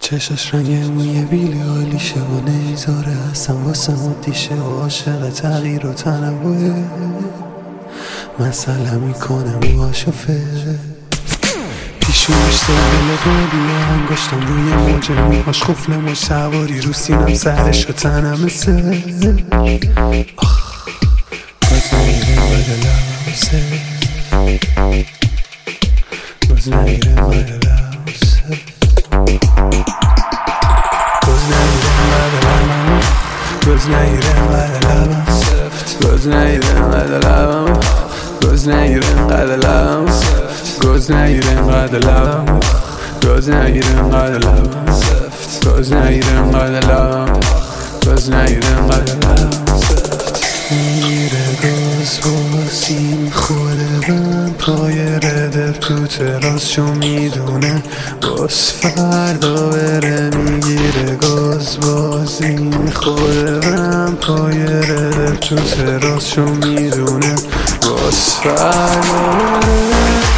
چشاش رنگ موی بیلی آلیشه و نیزاره هستم واسه مدیشه و عاشق تغییر و تنوعه مسئله میکنه موهاشفه پیشونش سایل قابیه انگشتم روی موجه موهاش خفل موج سواری رو سینم سرش و تنم مثل باز نگیره مده لبم سه باز نگیره مده لبم سه باز نگیره مده لبم سفت باز نگیره مده لبم باز نگیره مده لبم گاز نگیره اینقدر لبم گاز نگیره اینقدر لبم گاز نگیره اینقدر لبم گاز نگیره اینقدر لبم میره گاز بازی خوده من پای ردر تو تراس چون میدونه باز فردا بره میگیره گاز بازی خوده من پای ردر تو تراس چون میدونه باز فردا بره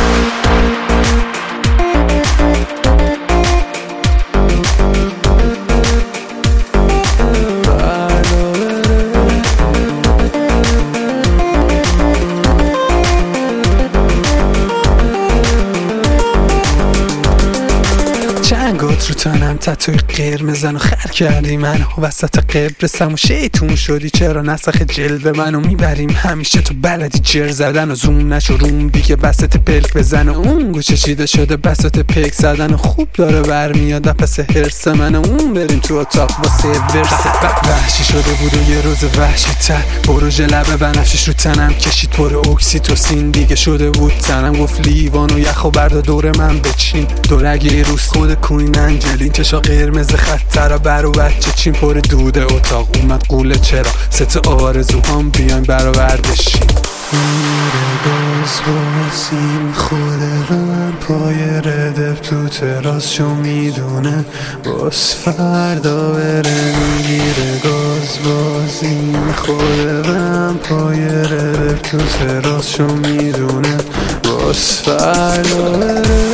چنگات رو تنم تتوی قرمزن و خر کردی منو وسط قبرسم و شیطون شدی چرا نسخ جلد منو میبریم همیشه تو بلدی جر زدن و زوم نشو روم دیگه بسط پلک بزن و اون گوشه چیده شده بسط پک زدن و خوب داره برمیاد پس هرس من و اون بریم تو اتاق واسه ورس وحشی شده بود و یه روز وحشی تر بروژ لبه بنفشش رو تنم کشید پر اکسیتوسین دیگه شده بود تنم گفت لیوان و یخ و بردا دور من بچین دورگی روز خود کوین انجلین چشا قرمز خطر بر و بچه چین پر دوده اتاق اومد قوله چرا ست آرزوهام بیاین برابر بشین میره باز بازیم خوده من پای ردف تو تراس چون میدونه باز فردا بره میگیره گاز بازیم خوده من پای ردف تو تراس چون میدونه باز فردا بره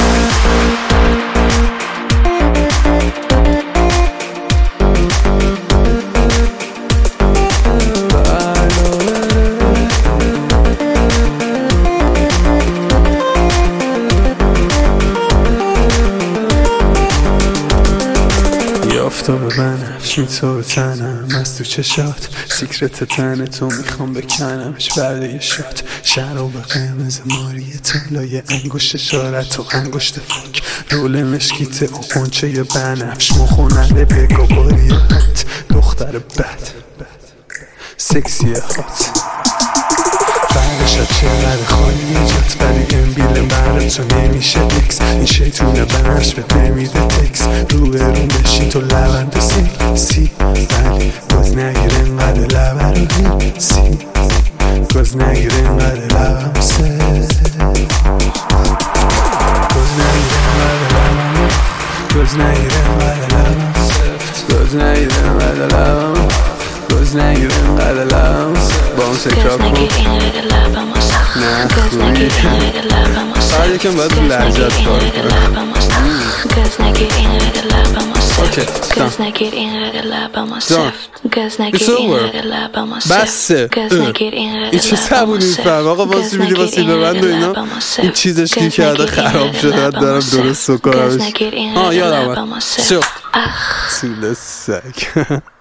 آفتاب بنفش میتو تنم از تو چشات سیکرت تن تو میخوام بکنمش برده یه شات شراب قرمز ماری طلای انگشت اشارت و انگشت فک رول مشکیت و قنچه بنفش مخونده بگاواری حت دختر بد سکسی هات فرشت چقدر خالی جات ولی امبیل برد تو نمیشه اکس این شیطونه بنفش به نمیده تکس رو برون بشی تو لبند سی ولی گاز نگیره اینقدر لبه رو سی گاز نگیره اینقدر لبم سه گاز نگیره اینقدر لبم گاز نگیره اینقدر لبم گاز نگیره اینقدر لبم گاز نگیره اینقدر لبم با اون تکرار کن نه خوبی فقط یکم باید رو لحجت کار کنم اوکی جان It's over بسه این چه سبونی میفهم آقا واسه میدی واسه ببند و اینا این چیزش که کرده خراب شده دارم درست سکنمش یادم شو سیل سگ